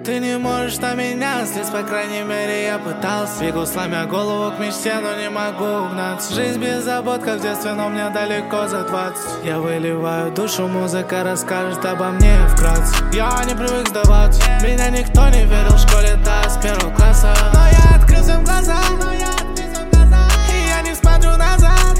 Ты не можешь на меня слезть, по крайней мере я пытался. Бегу, сломя голову к мечте, но не могу угнаться. Жизнь без забот, как в детстве, но мне далеко за 20. Я выливаю душу, музыка расскажет обо мне вкратце. Я не привык сдаваться, меня никто не верил в школе, да, с первого класса. Но я открыл всем глаза, и я не смотрю назад.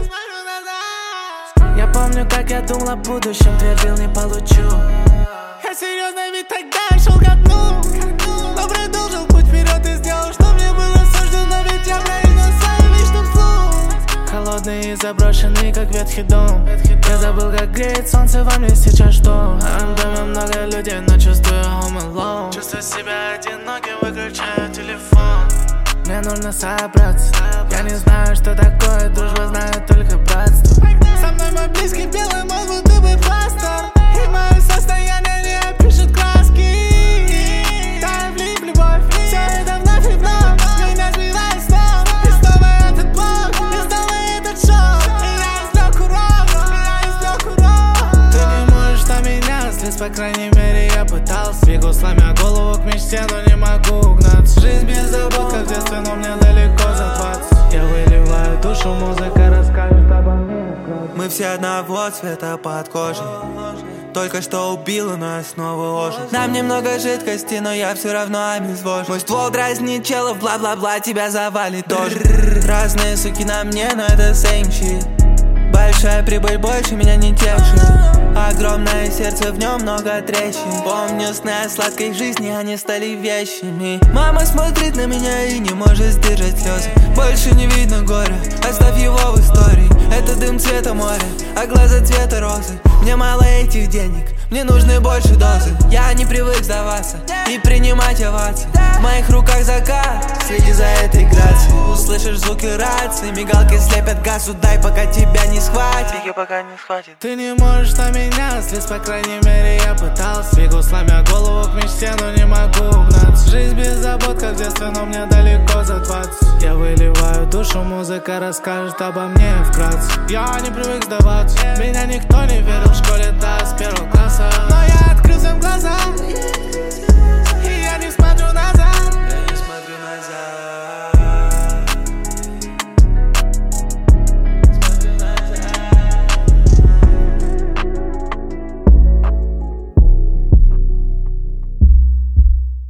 Я помню, как я думал о будущем, твердил, не получу. Я серьезно, ведь тогда шел ко дну, но продолжил путь вперед и сделал, что мне было суждено. Ведь я произнес свою личную вслух. Холодный и заброшенный, как ветхий дом. Я забыл, как греет солнце, во мне сейчас что? В доме много людей, но чувствую home alone. Чувствую себя одиноким, выключаю телефон. Мне нужно собраться. Я не знаю, что такое дружба, знаю только братство. Со мной мой близкий белый мол, будто бы пастор. И мое состояние не опишет краски. Таю в любовь, все это вновь и вновь. Меня сбивает с ног. И снова этот блог, и снова этот шоу. И я извлек урок, Ты не можешь на меня слезть, по крайней мере я пытался. Бегу, сломя голову к мечте, но не могу угнаться. Жизнь без забот, как в детстве, но мне далеко за 20. Я выливаю душу, музыка расскажет обо мне. Мы все одного цвета под кожей. Только что убила, но я снова ожил. Нам немного жидкости, но я все равно обезвожен. Мой ствол дразнит челов, бла-бла-бла, тебя завалит тоже. Разные суки на мне, но это same shit. Большая прибыль больше меня не тешит. Огромное сердце, в нем много трещин. Помню сны о сладкой жизни, они стали вещами. Мама смотрит на меня и не может сдержать слезы. Больше не видно горя, оставь его в истории. Это дым цвета моря, а глаза цвета розы. Мне мало этих денег, мне нужны больше дозы. Я не привык сдаваться и принимать овации. В моих руках закат, следи за этой грацией. Услышишь звуки рации, мигалки слепят газу. Дай, пока тебя не схватит. Беги, пока не схватит. Ты не можешь на меня слезть, по крайней мере я пытался. Бегу, сломя голову к мечте, но не могу угнаться. Жизнь без забот, как в детстве, но мне далеко за 20. Я выливаю душу, музыка расскажет обо мне вкратце. Я не привык сдаваться, меня никто не верил в школе, да, с первого класса. Но я открыл всем глаза,